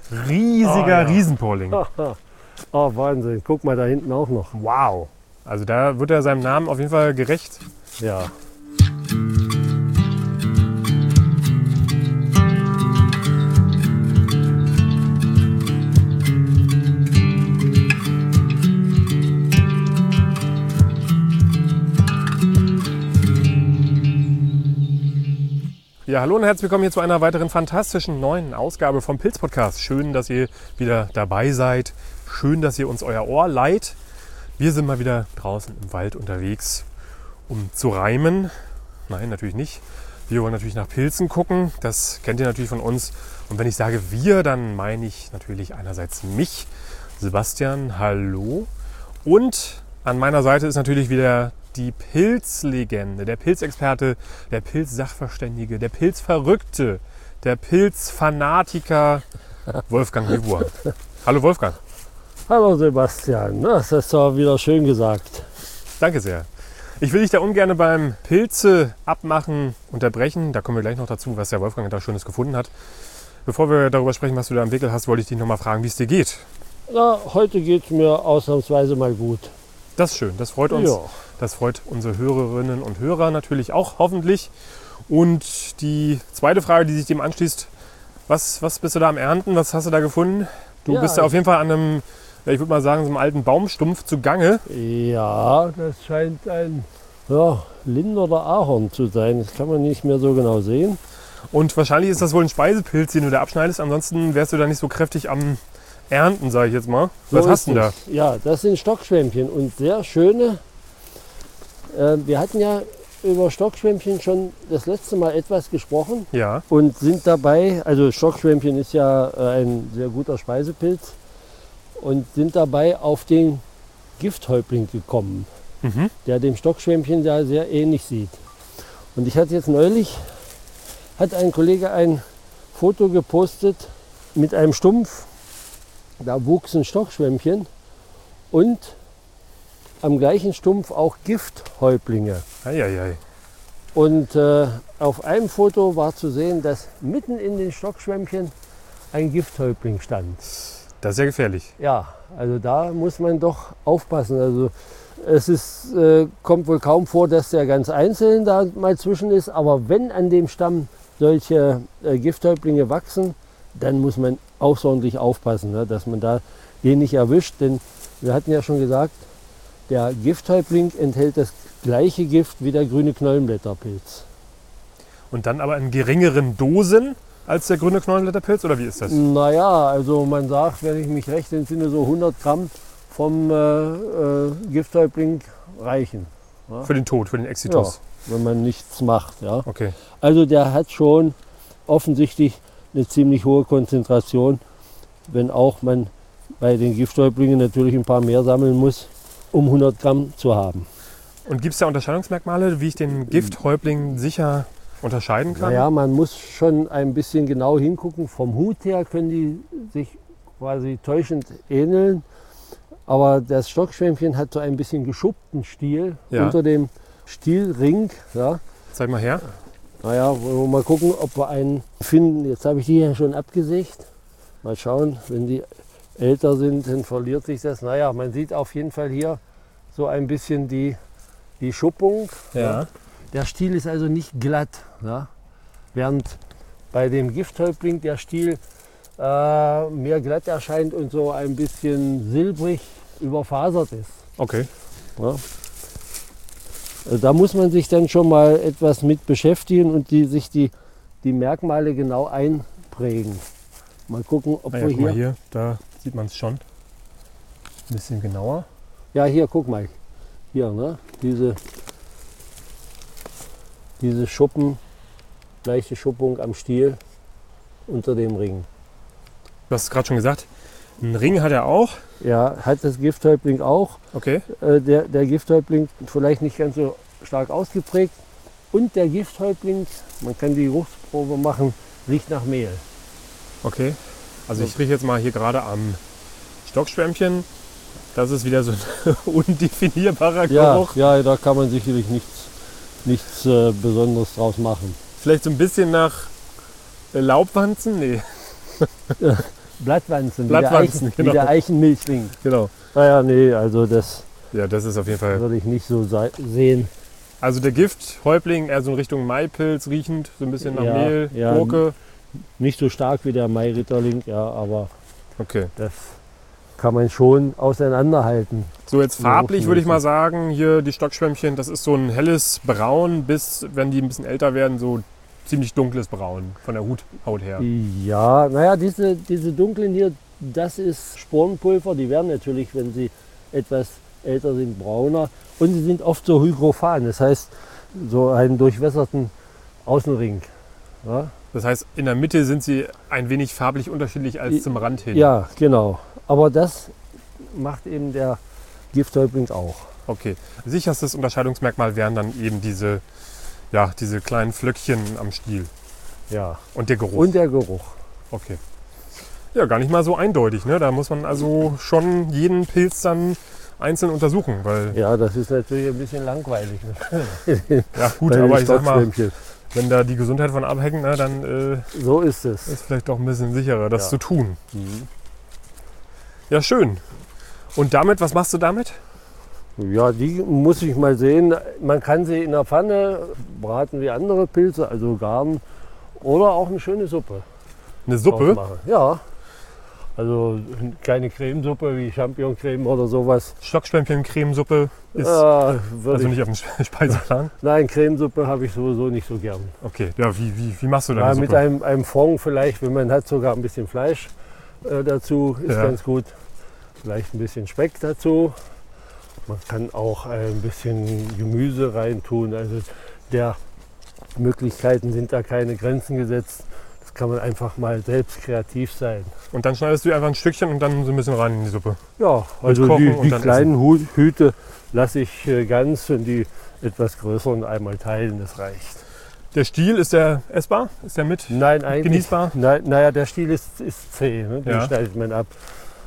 Riesiger Riesenporling. Oh, Wahnsinn. Guck mal, da hinten auch noch. Wow. Also da wird er seinem Namen auf jeden Fall gerecht. Ja. Ja, hallo und herzlich willkommen hier zu einer weiteren fantastischen neuen Ausgabe vom Pilz-Podcast. Schön, dass ihr wieder dabei seid. Schön, dass ihr uns euer Ohr leiht. Wir sind mal wieder draußen im Wald unterwegs, um zu reimen. Nein, natürlich nicht. Wir wollen natürlich nach Pilzen gucken. Das kennt ihr natürlich von uns. Und wenn ich sage wir, dann meine ich natürlich einerseits mich, Sebastian, hallo. Und an meiner Seite ist natürlich wieder die Pilzlegende, der Pilzexperte, der Pilzsachverständige, der Pilzverrückte, der Pilzfanatiker Wolfgang Hübner. Hallo Wolfgang. Hallo Sebastian, das ist doch wieder schön gesagt. Danke sehr. Ich will dich da ungern beim Pilze abmachen unterbrechen. Da kommen wir gleich noch dazu, was der Wolfgang da Schönes gefunden hat. Bevor wir darüber sprechen, was du da im Wickel hast, wollte ich dich noch mal fragen, wie es dir geht. Na, heute geht es mir ausnahmsweise mal gut. Das ist schön, das freut uns. Ja. Das freut unsere Hörerinnen und Hörer natürlich auch, hoffentlich. Und die zweite Frage, die sich dem anschließt, was bist du da am Ernten? Was hast du da gefunden? Du bist da auf jeden Fall an einem, ich würde mal sagen, so einem alten Baumstumpf zugange. Ja, das scheint ein Lind- oder Ahorn zu sein. Das kann man nicht mehr so genau sehen. Und wahrscheinlich ist das wohl ein Speisepilz, den du da abschneidest. Ansonsten wärst du da nicht so kräftig am Ernten, sage ich jetzt mal. Was So hast du denn da? ist es. Ja, das sind Stockschwämmchen und sehr schöne. Wir hatten ja über Stockschwämmchen schon das letzte Mal etwas gesprochen Ja, und sind dabei, also Stockschwämmchen ist ja ein sehr guter Speisepilz, und sind dabei auf den Gifthäuptling gekommen, der dem Stockschwämmchen da sehr ähnlich sieht. Und ich hatte jetzt neulich, hat ein Kollege ein Foto gepostet mit einem Stumpf, da wuchs ein Stockschwämmchen und am gleichen Stumpf auch Gifthäuptlinge. Eieiei. Und auf einem Foto war zu sehen, dass mitten in den Stockschwämmchen ein Gifthäuptling stand. Das ist ja gefährlich. Ja, also da muss man doch aufpassen. Also es ist, kommt wohl kaum vor, dass der ganz einzeln da mal zwischen ist. Aber wenn an dem Stamm solche Gifthäuptlinge wachsen, dann muss man außerordentlich aufpassen, ne, dass man da den nicht erwischt. Denn wir hatten ja schon gesagt, der Gifthäuptling enthält das gleiche Gift wie der grüne Knollenblätterpilz. Und dann aber in geringeren Dosen als der grüne Knollenblätterpilz, oder wie ist das? Naja, also man sagt, wenn ich mich recht entsinne, so 100 Gramm vom Gifthäuptling reichen. Ja? Für den Tod, für den Exitus. Ja, wenn man nichts macht. Ja? Okay. Also der hat schon offensichtlich eine ziemlich hohe Konzentration, wenn auch man bei den Gifthäuptlingen natürlich ein paar mehr sammeln muss, um 100 Gramm zu haben. Und gibt es da Unterscheidungsmerkmale, wie ich den Gifthäuptling sicher unterscheiden kann? Naja, man muss schon ein bisschen genau hingucken. Vom Hut her können die sich quasi täuschend ähneln. Aber das Stockschwämmchen hat so ein bisschen geschuppten Stiel unter dem Stielring. Ja. Zeig mal her. Naja, wollen wir mal gucken, ob wir einen finden. Jetzt habe ich die hier schon abgesägt. Mal schauen, wenn die älter sind, dann verliert sich das. Naja, man sieht auf jeden Fall hier so ein bisschen die Schuppung. Ja. Der Stiel ist also nicht glatt. Ja? Während bei dem Gifthäuptling der Stiel mehr glatt erscheint und so ein bisschen silbrig überfasert ist. Okay. Ja? Also da muss man sich dann schon mal etwas mit beschäftigen und sich die Merkmale genau einprägen. Mal gucken, ob wir Guck mal hier... hier, da sieht man es schon. Ein bisschen genauer. Ja, hier, guck mal. Hier, ne? Diese Schuppen, leichte Schuppung am Stiel unter dem Ring. Du hast es gerade schon gesagt, einen Ring hat er auch. Ja, hat das Gifthäuptling auch. Okay. Der Gifthäuptling vielleicht nicht ganz so stark ausgeprägt. Und der Gifthäuptling, man kann die Geruchsprobe machen, riecht nach Mehl. Okay. Also ich rieche jetzt mal hier gerade am Stockschwämmchen. Das ist wieder so ein undefinierbarer Geruch. Ja, da kann man sicherlich nichts Besonderes draus machen. Vielleicht so ein bisschen nach Laubwanzen? Nee. Blattwanzen, Blattwanzen, wie der Eichenmilchling. Genau. Naja, nee, also das Ja, das ist auf jeden Fall. würde ich nicht so sehen. Also der Gifthäuptling eher so in Richtung Maipilz riechend, so ein bisschen nach Ja, Mehl, ja. Gurke. Nicht so stark wie der Mairitterling, ja, aber Okay. das kann man schon auseinanderhalten. So jetzt farblich Geruchsmäßig. würde ich mal sagen, hier die Stockschwämmchen, das ist so ein helles Braun bis, wenn die ein bisschen älter werden, so ziemlich dunkles Braun von der Haut her. Ja, naja, diese dunklen hier, das ist Sporenpulver. Die werden natürlich, wenn sie etwas älter sind, brauner. Und sie sind oft so hygrophan, das heißt so einen durchwässerten Außenring. Ja, Das heißt, in der Mitte sind sie ein wenig farblich unterschiedlich als zum Rand hin. ja, genau. Aber das macht eben der Gifthäuptling auch. Okay. Sicherstes Unterscheidungsmerkmal wären dann eben diese kleinen Flöckchen am Stiel. Ja. Und der Geruch. Und der Geruch. Okay. Ja, gar nicht mal so eindeutig. Ne? Da muss man also schon jeden Pilz dann einzeln untersuchen. Weil, Ja, das ist natürlich ein bisschen langweilig. Ne? ja gut, Bei den aber ich sag mal, Stockschwämmchen. wenn da die Gesundheit von abhängt, ne, dann So ist es. ist vielleicht doch ein bisschen sicherer, das Ja. zu tun. Ja, schön. Und damit, was machst du damit? Ja, die muss ich mal sehen. Man kann sie in der Pfanne braten wie andere Pilze, also garen. Oder auch eine schöne Suppe Eine draus Suppe? machen. Ja, also keine Cremesuppe wie Champignoncreme oder sowas. Stockschwämmchen-Cremesuppe ist Würde also ich, nicht auf dem Speiseplan. nein, Cremesuppe habe ich sowieso nicht so gern. Okay, ja, wie machst du Ja, deine mit Suppe? einem Fond vielleicht, wenn man hat, sogar ein bisschen Fleisch dazu, ist Ja. ganz gut. Vielleicht ein bisschen Speck dazu. Man kann auch ein bisschen Gemüse reintun. Also der Möglichkeiten sind da keine Grenzen gesetzt. Das kann man einfach mal selbst kreativ sein. Und dann schneidest du einfach ein Stückchen und dann so ein bisschen rein in die Suppe. Ja, also kochen und die dann kleinen Hüte lasse ich ganz und die etwas größeren einmal teilen, das reicht. Der Stiel, ist der essbar? Ist der mit Nein, eigentlich. genießbar? Nein, naja, der Stiel ist zäh, ne? Den Ja. schneidet man ab.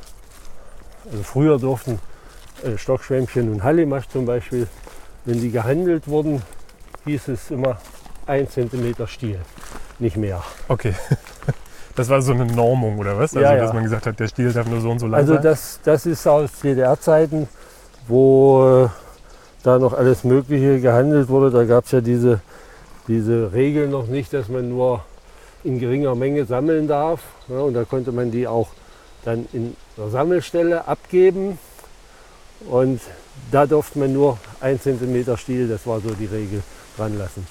Also früher durften Stockschwämmchen und Hallimasch zum Beispiel, wenn die gehandelt wurden, hieß es immer 1 cm Stiel, nicht mehr. Okay. Das war so eine Normung oder was? Also, Ja, ja. dass man gesagt hat, der Stiel darf nur so und so lang Also sein? das ist aus DDR-Zeiten, wo da noch alles Mögliche gehandelt wurde. Da gab es ja diese Regel noch nicht, dass man nur in geringer Menge sammeln darf. Ja, und da konnte man die auch dann in der Sammelstelle abgeben. Und da durfte man nur 1 cm Stiel, das war so die Regel, dran lassen.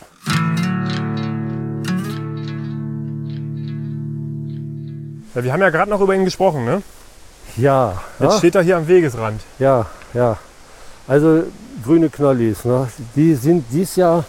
Ja, wir haben ja gerade noch über ihn gesprochen, ne? Ja, Jetzt steht er hier am Wegesrand. ja. Also grüne Knollis, ne? Die sind dieses Jahr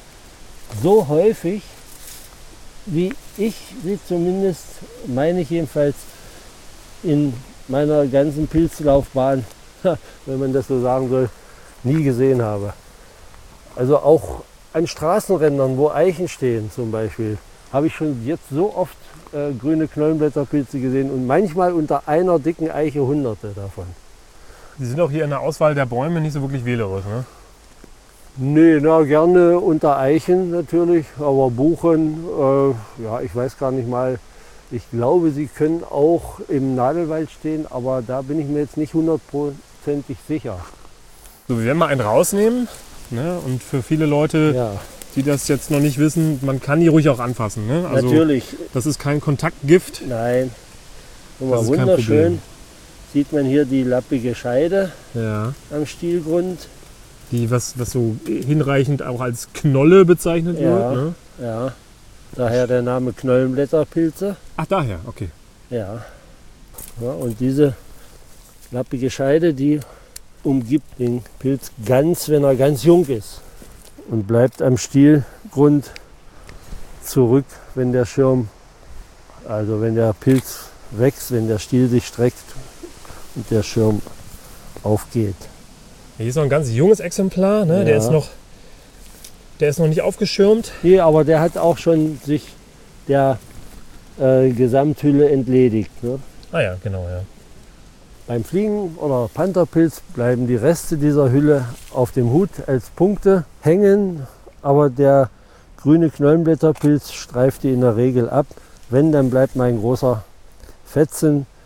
so häufig, wie ich sie zumindest, meine ich jedenfalls, in meiner ganzen Pilzlaufbahn, wenn man das so sagen soll, nie gesehen habe. Also auch an Straßenrändern, wo Eichen stehen zum Beispiel, habe ich schon jetzt so oft grüne Knollenblätterpilze gesehen und manchmal unter einer dicken Eiche Hunderte davon. Die sind auch hier in der Auswahl der Bäume nicht so wirklich wählerisch, ne? Nee, na, gerne unter Eichen natürlich, aber Buchen, ja, ich weiß gar nicht mal. Ich glaube, sie können auch im Nadelwald stehen, aber da bin ich mir jetzt nicht hundertprozentig sicher. So, wir werden mal einen rausnehmen. Ne? Und für viele Leute, Ja, die das jetzt noch nicht wissen, man kann die ruhig auch anfassen. Ne? Also, natürlich. das ist kein Kontaktgift. Nein. Guck Das mal, ist kein wunderschön. Problem. Sieht man hier die lappige Scheide Ja. am Stielgrund. Die, was so hinreichend auch als Knolle bezeichnet Ja. wird. Ne? Ja, daher der Name Knollenblätterpilze. Ach, daher, okay. Ja. Ja, und diese lappige Scheide, die umgibt den Pilz ganz, wenn er ganz jung ist. Und bleibt am Stielgrund zurück, wenn der Schirm, also wenn der Pilz wächst, wenn der Stiel sich streckt und der Schirm aufgeht. Hier ist noch ein ganz junges Exemplar. Ne? Ja. Der ist noch nicht aufgeschirmt. Nee, aber der hat auch schon sich der Gesamthülle entledigt. Ne? Ah ja, genau, ja. Beim Fliegen- oder Pantherpilz bleiben die Reste dieser Hülle auf dem Hut als Punkte hängen, aber der grüne Knollenblätterpilz streift die in der Regel ab. Wenn, dann bleibt mal ein großer Fetzen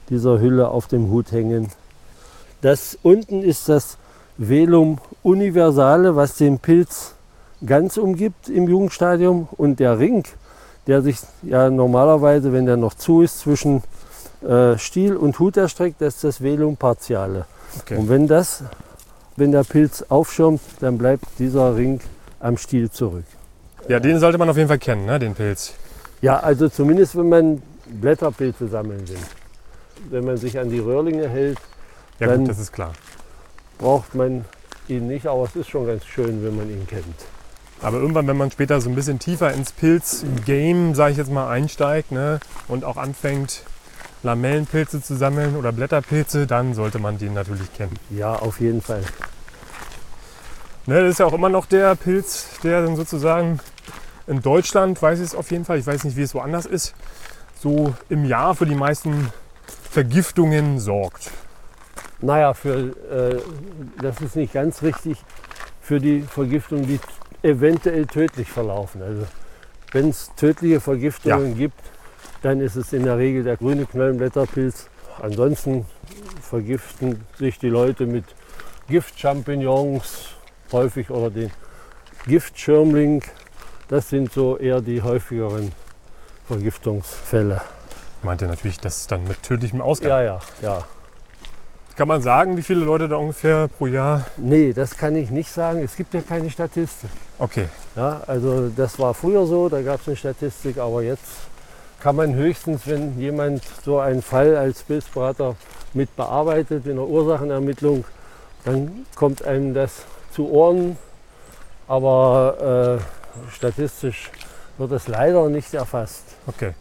dieser Hülle auf dem Hut hängen. Das unten ist das Velum universale, was den Pilz ganz umgibt im Jugendstadium. Und der Ring, der sich ja normalerweise, wenn der noch zu ist, zwischen Stiel und Hut erstreckt, das ist das Velum partiale. Okay. Und wenn der Pilz aufschirmt, dann bleibt dieser Ring am Stiel zurück. Ja, den sollte man auf jeden Fall kennen, ne, den Pilz. Ja, also zumindest wenn man Blätterpilze sammeln will. Wenn man sich an die Röhrlinge hält, Ja dann gut, das ist klar. braucht man ihn nicht, aber es ist schon ganz schön, wenn man ihn kennt. Aber irgendwann, wenn man später so ein bisschen tiefer ins Pilz-Game, sage ich jetzt mal, einsteigt, ne, und auch anfängt, Lamellenpilze zu sammeln oder Blätterpilze, dann sollte man den natürlich kennen. Ja, auf jeden Fall. Ne, das ist ja auch immer noch der Pilz, der dann sozusagen in Deutschland, weiß ich es auf jeden Fall, ich weiß nicht, wie es woanders ist, so im Jahr für die meisten Vergiftungen sorgt. Naja, das ist nicht ganz richtig, für die Vergiftungen, die eventuell tödlich verlaufen. Also wenn es tödliche Vergiftungen gibt, dann ist es in der Regel der grüne Knollenblätterpilz. Ansonsten vergiften sich die Leute mit Giftchampignons häufig oder den Giftschirmling. Das sind so eher die häufigeren Vergiftungsfälle. Meint ihr natürlich, das ist dann mit tödlichem Ausgang. Ja. Kann man sagen, wie viele Leute da ungefähr pro Jahr? Nee, das kann ich nicht sagen. Es gibt ja keine Statistik. Okay. Ja, also das war früher so, da gab es eine Statistik, aber jetzt kann man höchstens, wenn jemand so einen Fall als Pilzberater mit bearbeitet in der Ursachenermittlung, dann kommt einem das zu Ohren, aber statistisch wird es leider nicht erfasst. Okay.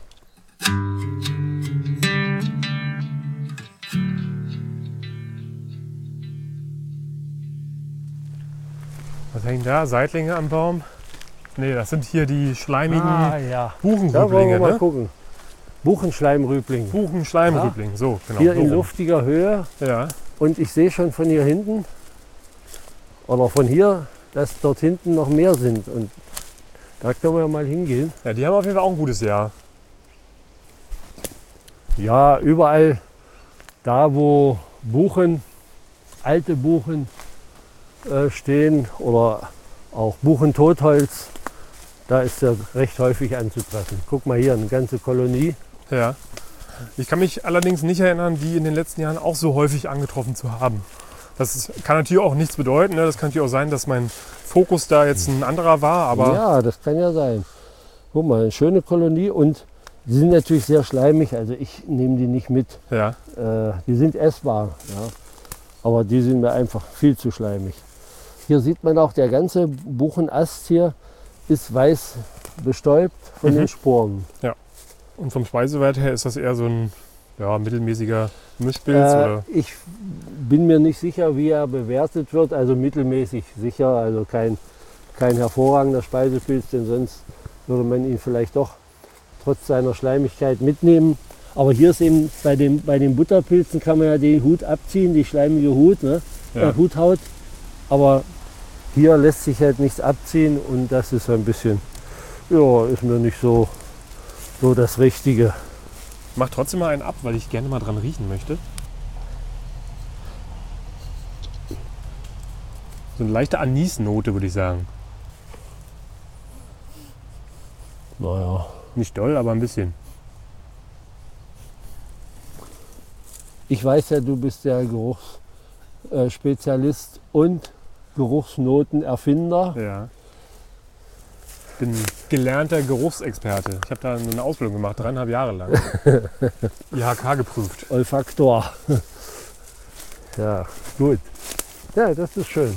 Was hängt da? Seitlinge am Baum? Nee, das sind hier die schleimigen Da wollen Buchenrüblinge, wir mal ne? gucken. Buchenschleimrübling. Buchenschleimrübling, so, genau. Hier so in rum. luftiger Höhe. Ja, Und ich sehe schon von hier hinten oder von hier, dass dort hinten noch mehr sind. Und da können wir ja mal hingehen. ja, die haben auf jeden Fall auch ein gutes Jahr. Ja, überall da, wo Buchen, alte Buchen stehen oder auch Buchentotholz, da ist er recht häufig anzutreffen. Guck mal hier, eine ganze Kolonie. Ja. Ich kann mich allerdings nicht erinnern, die in den letzten Jahren auch so häufig angetroffen zu haben. Kann natürlich auch nichts bedeuten. Ne? Das kann natürlich auch sein, dass mein Fokus da jetzt ein anderer war. Aber Ja, das kann ja sein. Guck mal, eine schöne Kolonie und die sind natürlich sehr schleimig. Also ich nehme die nicht mit. ja, Die sind essbar, ja. Aber die sind mir einfach viel zu schleimig. Hier sieht man auch, der ganze Buchenast hier ist weiß bestäubt von den Sporen. und vom Speisewert her ist das eher so ein mittelmäßiger Mischpilz? Oder? Ich bin mir nicht sicher, wie er bewertet wird. Also mittelmäßig sicher, also kein hervorragender Speisepilz, denn sonst würde man ihn vielleicht doch trotz seiner Schleimigkeit mitnehmen. Aber hier ist eben bei den Butterpilzen kann man ja den Hut abziehen, die schleimige Huthaut. Aber hier lässt sich halt nichts abziehen und das ist ein bisschen, ist mir nicht so das Richtige. Mach trotzdem mal einen ab, weil ich gerne mal dran riechen möchte. So eine leichte Anisnote, würde ich sagen. Naja, Nicht doll, aber ein bisschen. ich weiß ja, du bist der Geruchsspezialist und Geruchsnotenerfinder. Ja. Ich bin gelernter Geruchsexperte. Ich habe da eine Ausbildung gemacht, 3,5 Jahre lang. IHK geprüft. Olfaktor. Ja, gut. Ja, das ist schön.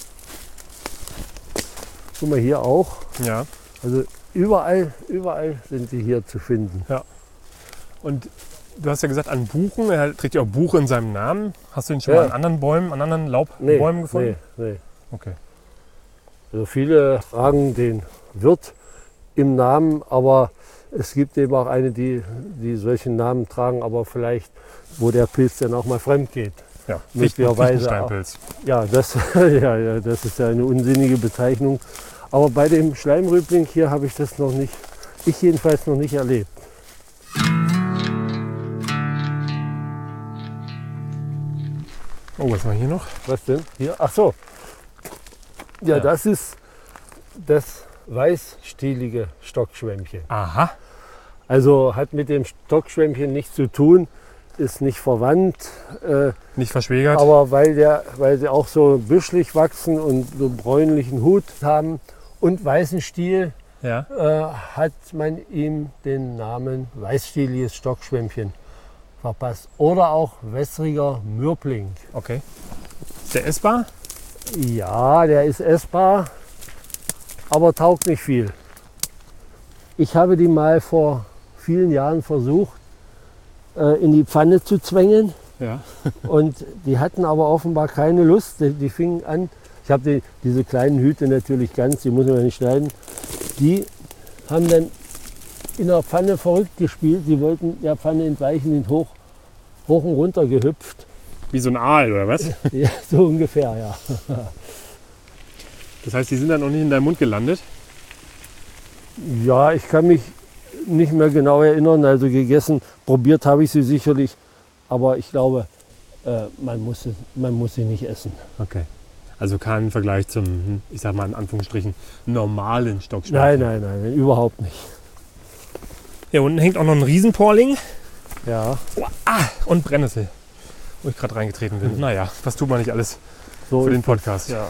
Guck mal hier auch. Ja. Also überall sind sie hier zu finden. Und du hast ja gesagt, an Buchen, er trägt ja auch Buche in seinem Namen. Hast du ihn schon mal an anderen Bäumen, an anderen Laubbäumen gefunden? Nee. Okay. Also viele tragen den Wirt im Namen, aber es gibt eben auch eine, die solchen Namen tragen, aber vielleicht, wo der Pilz dann auch mal fremd geht. Ja, Möglicherweise Fichtensteinpilz. Ja, das ist ja eine unsinnige Bezeichnung. Aber bei dem Schleimrübling hier habe ich das noch nicht, ich jedenfalls noch nicht erlebt. Oh, was haben wir hier noch? Was denn? Hier? Ach so. Ja, Ja. das ist das weißstielige Stockschwämmchen. Aha. Also hat mit dem Stockschwämmchen nichts zu tun, ist nicht verwandt, Nicht verschwägert. aber weil sie auch so büschelig wachsen und so bräunlichen Hut haben und weißen Stiel, Ja. hat man ihm den Namen weißstieliges Stockschwämmchen verpasst. Oder auch wässriger Mürbling. Okay. Ist der essbar? Ja, der ist essbar, aber taugt nicht viel. Ich habe die mal vor vielen Jahren versucht, in die Pfanne zu zwängen. Ja. Und die hatten aber offenbar keine Lust. Die fingen an, ich habe diese kleinen Hüte natürlich ganz, die muss man ja nicht schneiden. Die haben dann in der Pfanne verrückt gespielt. Die wollten der Pfanne entweichen, sind hoch und runter gehüpft. Wie so ein Aal, oder was? Ja, so ungefähr, ja. Das heißt, die sind dann noch nicht in deinem Mund gelandet? Ja, ich kann mich nicht mehr genau erinnern. Also gegessen, probiert habe ich sie sicherlich. Aber ich glaube, man muss sie nicht essen. Okay. Also kein Vergleich zum, ich sag mal in Anführungsstrichen, normalen Stockschwämmchen. Nein, überhaupt nicht. Hier unten hängt auch noch ein Riesenporling. Ja, Und Brennnessel, wo ich gerade reingetreten bin. Naja, was tut man nicht alles so für den ist Podcast. es, ja.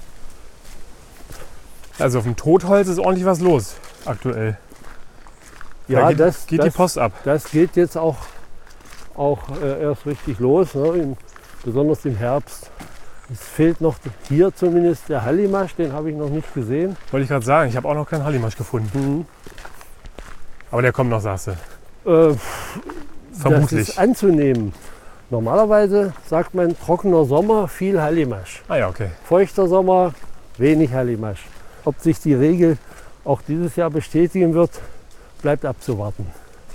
Also auf dem Totholz ist ordentlich was los aktuell. Da Ja, geht, das geht die Post ab. Das geht jetzt auch erst richtig los, ne? Besonders im Herbst. Es fehlt noch hier zumindest der Hallimasch, den habe ich noch nicht gesehen. Wollte ich gerade sagen, ich habe auch noch keinen Hallimasch gefunden. Aber der kommt noch, sagst du. Das Vermutlich. ist anzunehmen. Normalerweise sagt man trockener Sommer, viel Hallimasch. Ah ja, okay. Feuchter Sommer, wenig Hallimasch. Ob sich die Regel auch dieses Jahr bestätigen wird, bleibt abzuwarten.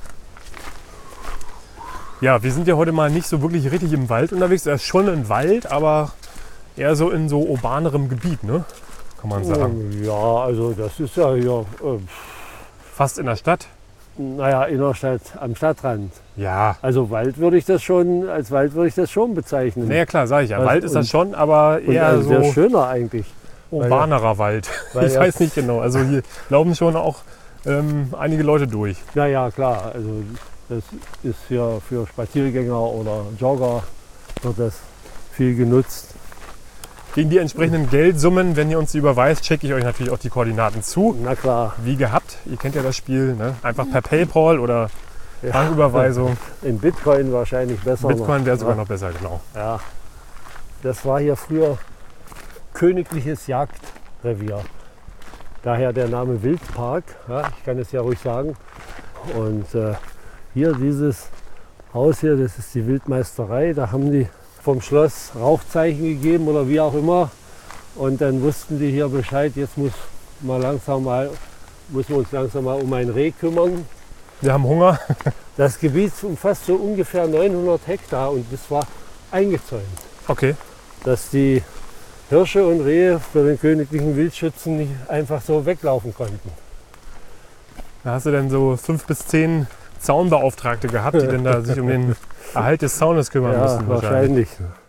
Ja, wir sind ja heute mal nicht so wirklich richtig im Wald unterwegs. Er ist schon ein Wald, aber eher so in so urbanerem Gebiet, ne? Kann man sagen. Ja, also das ist ja hier, Fast in der Stadt. naja, in der Stadt, am Stadtrand. Ja. Also Wald würde ich das schon, als Wald würde ich das schon bezeichnen. Naja, klar, sage ich ja. Was- Wald ist das und- schon, aber Und eher ein sehr so schöner eigentlich. urbanerer Wald. weil Ich ja- weiß nicht genau. Also hier laufen schon auch einige Leute durch. Ja, klar. Also das ist hier für Spaziergänger oder Jogger wird das viel genutzt. Gegen die entsprechenden Geldsummen, wenn ihr uns die überweist, checke ich euch natürlich auch die Koordinaten zu. Na klar, Wie gehabt, ihr kennt ja das Spiel, ne? Einfach per PayPal oder ja, Banküberweisung. in Bitcoin wahrscheinlich besser. Bitcoin wäre sogar ja. noch besser, genau. Ja, das war hier früher königliches Jagdrevier. Daher der Name Wildpark, ja, ich kann es ja ruhig sagen. Und hier dieses Haus hier, das ist die Wildmeisterei. Da haben die vom Schloss Rauchzeichen gegeben oder wie auch immer. Und dann wussten die hier Bescheid, jetzt müssen wir uns langsam mal um ein Reh kümmern. Wir haben Hunger. Das Gebiet umfasst so ungefähr 900 Hektar und das war eingezäunt, Okay. dass die Hirsche und Rehe für den königlichen Wildschützen nicht einfach so weglaufen konnten. Da hast du denn so 5 bis 10 Zaunbeauftragte gehabt, die dann da sich um den Erhalt des Zaunes kümmern Ja, mussten. wahrscheinlich.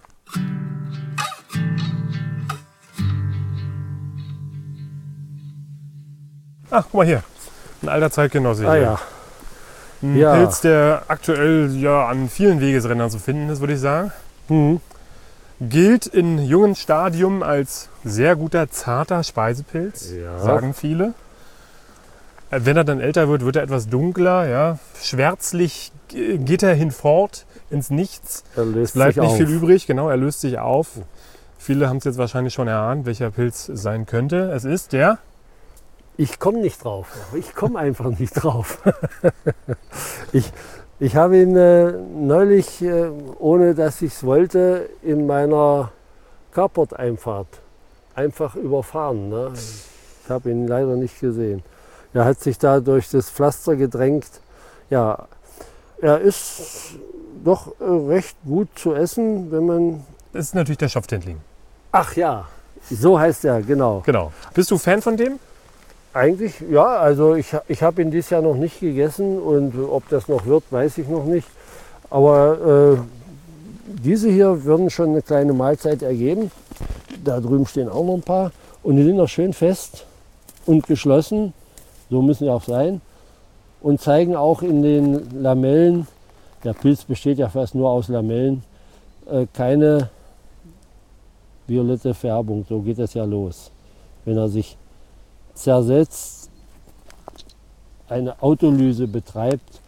Ach, guck mal hier. Ein alter Zeitgenosse Ah hier. ja, Ein Ja. Pilz, der aktuell ja an vielen Wegesrändern zu finden ist, würde ich sagen. Gilt in jungen Stadium als sehr guter, zarter Speisepilz, Ja. sagen viele. Wenn er dann älter wird, wird er etwas dunkler. Ja. Schwärzlich geht er hinfort ins Nichts. er löst Bleibt sich nicht auf. viel übrig, genau, er löst sich auf. Viele haben es jetzt wahrscheinlich schon erahnt, welcher Pilz es sein könnte. Es ist der. Ich komme nicht drauf. Ich komme einfach nicht drauf. Ich habe ihn neulich, ohne dass ich es wollte, in meiner Carport-Einfahrt einfach überfahren. Ne? Ich habe ihn leider nicht gesehen. Er hat sich da durch das Pflaster gedrängt. Ja, er ist doch recht gut zu essen, wenn man... Das ist natürlich der Schopftendling. Ach ja, so heißt er, genau. Genau. Bist du Fan von dem? Eigentlich, ja, also ich habe ihn dieses Jahr noch nicht gegessen und ob das noch wird, weiß ich noch nicht. Aber diese hier würden schon eine kleine Mahlzeit ergeben. Da drüben stehen auch noch ein paar. Und die sind noch schön fest und geschlossen. So müssen sie auch sein. Und zeigen auch in den Lamellen, der Pilz besteht ja fast nur aus Lamellen, keine violette Färbung. So geht das ja los. Wenn er sich zersetzt, eine Autolyse betreibt,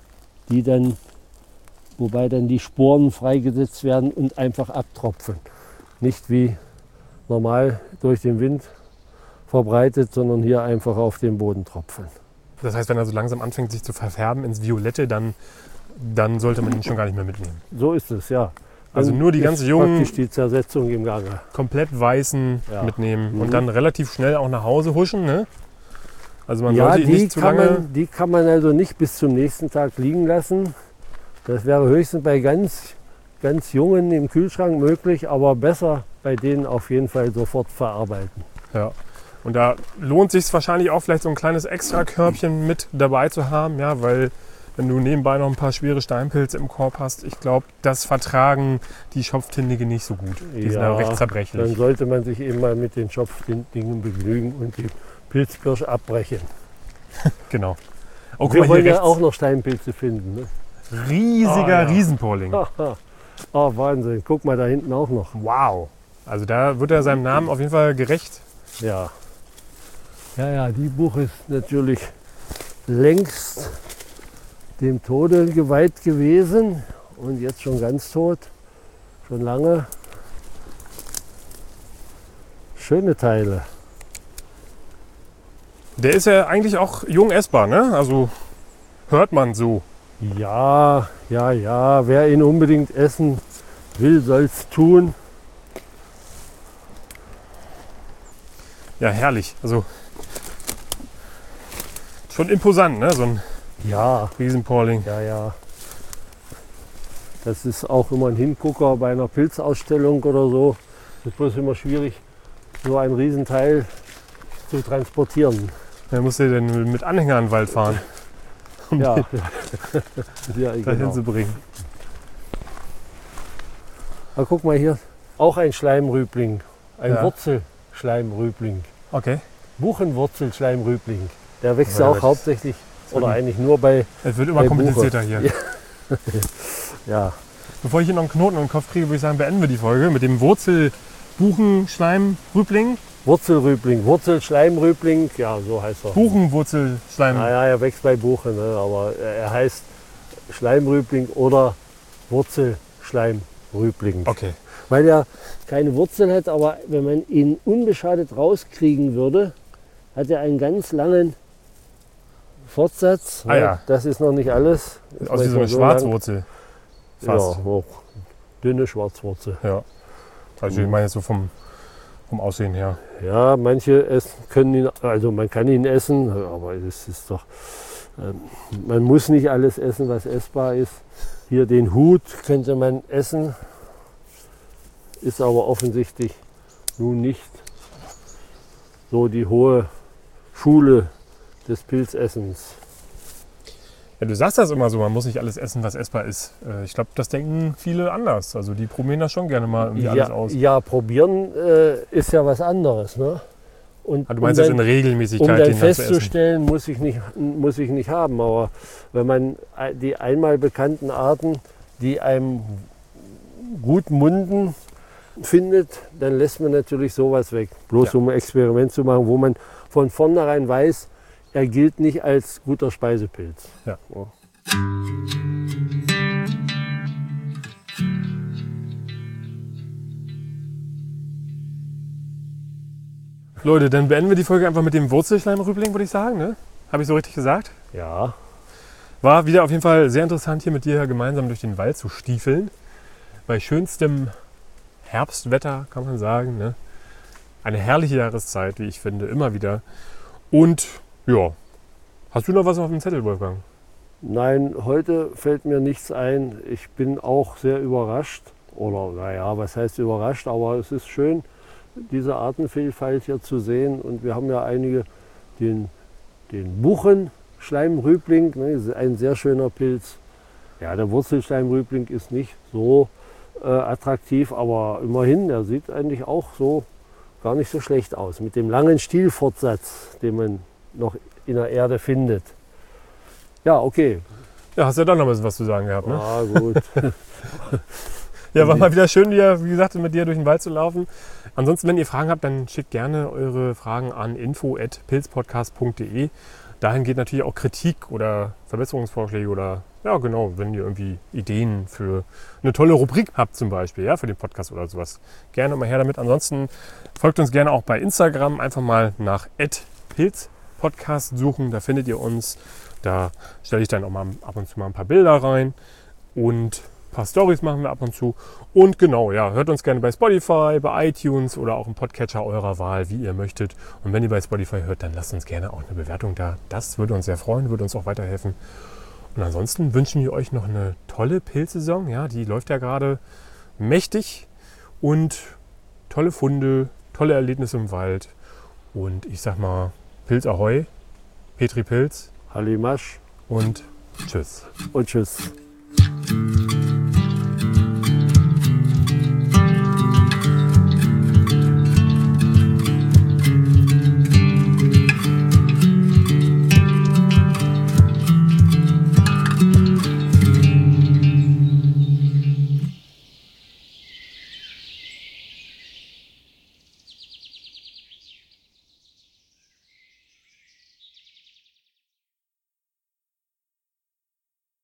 wobei dann die Sporen freigesetzt werden und einfach abtropfen. Nicht wie normal durch den Wind verbreitet, sondern hier einfach auf den Boden tropfen. Das heißt, wenn er so langsam anfängt, sich zu verfärben ins Violette, dann sollte man ihn schon gar nicht mehr mitnehmen. So ist es, ja. Also Dann nur die ist ganz jungen, praktisch die Zersetzung im Gange. komplett weißen mitnehmen und dann relativ schnell auch nach Hause huschen. Ne? Also man Ja, sollte ihn nicht zu lange... die kann man also nicht bis zum nächsten Tag liegen lassen. Das wäre höchstens bei ganz jungen im Kühlschrank möglich, aber besser bei denen auf jeden Fall sofort verarbeiten. Ja. Und da lohnt sich wahrscheinlich auch vielleicht so ein kleines Extra-Körbchen mit dabei zu haben, ja, weil wenn du nebenbei noch ein paar schwere Steinpilze im Korb hast, ich glaube, das vertragen die Schopftindige nicht so gut. Die sind ja recht zerbrechlich. Dann sollte man sich eben mal mit den Schopfdingen begnügen und die Pilzbirsch abbrechen. Genau. Oh, Wir wollen ja rechts. auch noch Steinpilze finden. Ne? Riesiger Riesenporling. Oh, Wahnsinn. Guck mal, da hinten auch noch. Wow. Also da wird er seinem Namen auf jeden Fall gerecht. Ja. Ja, die Buche ist natürlich längst dem Tode geweiht gewesen und jetzt schon ganz tot. Schon lange. Schöne Teile. Der ist ja eigentlich auch jung essbar, ne? Also hört man so. Ja. Wer ihn unbedingt essen will, soll es tun. Ja, herrlich. Also schon imposant, ne? So ein Ja, Riesenporling. ja. Das ist auch immer ein Hingucker bei einer Pilzausstellung oder so. Es ist bloß immer schwierig, so ein Riesenteil zu transportieren. Wer muss der denn mit Anhänger in den Wald fahren, um Ja, den ja dahin genau. zu bringen? Aber guck mal hier, auch ein Schleimrübling, ein Ja. Wurzelschleimrübling, Okay. Buchenwurzelschleimrübling. Der wächst Ja, auch das- hauptsächlich wird oder ein- eigentlich nur bei, Es wird immer Bei komplizierter hier. Ja. ja, Bevor ich hier noch einen Knoten in den Kopf kriege, würde ich sagen, beenden wir die Folge mit dem Wurzelbuchenschleim-Rübling. Wurzelrübling, Wurzelschleimrübling, ja, so heißt er. Buchenwurzelschleim. Naja, er wächst bei Buchen, ne? Aber er heißt Schleimrübling oder Wurzelschleimrübling. Okay. Weil er keine Wurzel hat, aber wenn man ihn unbeschadet rauskriegen würde, hat er einen ganz langen Fortsatz. Ah ja. Das ist noch nicht alles. Das Aus wie so eine manchmal lang. Schwarzwurzel. Ja, Fast. auch dünne Schwarzwurzel. Ja. Also ich meine jetzt so vom Aussehen her. Ja, manche können ihn, also man kann ihn essen, aber es ist doch, man muss nicht alles essen, was essbar ist. Hier den Hut könnte man essen, ist aber offensichtlich nun nicht so die hohe Schule des Pilzessens. Ja, du sagst das immer so, man muss nicht alles essen, was essbar ist. Ich glaube, das denken viele anders. Also die probieren das schon gerne mal irgendwie alles aus. Ja, probieren ist ja was anderes. Ne? Und Du meinst jetzt in Regelmäßigkeit, um dann den dann zu essen. festzustellen, muss ich nicht haben. Aber wenn man die einmal bekannten Arten, die einem gut munden, findet, dann lässt man natürlich sowas weg. Bloß Ja. um ein Experiment zu machen, wo man von vornherein weiß, er gilt nicht als guter Speisepilz. Ja. Leute, dann beenden wir die Folge einfach mit dem Wurzelschleimrübling, würde ich sagen. Ne? Habe ich so richtig gesagt? Ja, War wieder auf jeden Fall sehr interessant, hier mit dir gemeinsam durch den Wald zu stiefeln. Bei schönstem Herbstwetter, kann man sagen. Ne? Eine herrliche Jahreszeit, wie ich finde, immer wieder. Und ja, hast du noch was auf dem Zettel, Wolfgang? nein, heute fällt mir nichts ein. Ich bin auch sehr überrascht. Oder naja, was heißt überrascht, aber es ist schön, diese Artenvielfalt hier zu sehen. Und wir haben ja einige, den Buchenschleimrübling, ne, ist ein sehr schöner Pilz. Ja, der Wurzelschleimrübling ist nicht so attraktiv, aber immerhin, der sieht eigentlich auch so gar nicht so schlecht aus. Mit dem langen Stielfortsatz, den man noch in der Erde findet. Ja, okay. Ja, hast ja doch noch ein bisschen was zu sagen gehabt, ne? Ja, gut. Ja, war mal wieder schön, wie gesagt, mit dir durch den Wald zu laufen. Ansonsten, wenn ihr Fragen habt, dann schickt gerne eure Fragen an info@pilzpodcast.de. Dahin geht natürlich auch Kritik oder Verbesserungsvorschläge oder, ja genau, wenn ihr irgendwie Ideen für eine tolle Rubrik habt zum Beispiel, ja, für den Podcast oder sowas. Gerne mal her damit. Ansonsten folgt uns gerne auch bei Instagram. Einfach mal nach @pilzpodcast suchen, da findet ihr uns. Da stelle ich dann auch mal ab und zu mal ein paar Bilder rein und ein paar Storys machen wir ab und zu. Und genau, ja, hört uns gerne bei Spotify, bei iTunes oder auch im Podcatcher eurer Wahl, wie ihr möchtet. Und wenn ihr bei Spotify hört, dann lasst uns gerne auch eine Bewertung da. Das würde uns sehr freuen, würde uns auch weiterhelfen. Und ansonsten wünschen wir euch noch eine tolle Pilzsaison. Ja, die läuft ja gerade mächtig und tolle Funde, tolle Erlebnisse im Wald. Und ich sag mal, Pilz Ahoi, Petri Pilz. Hallimasch Und tschüss. und tschüss.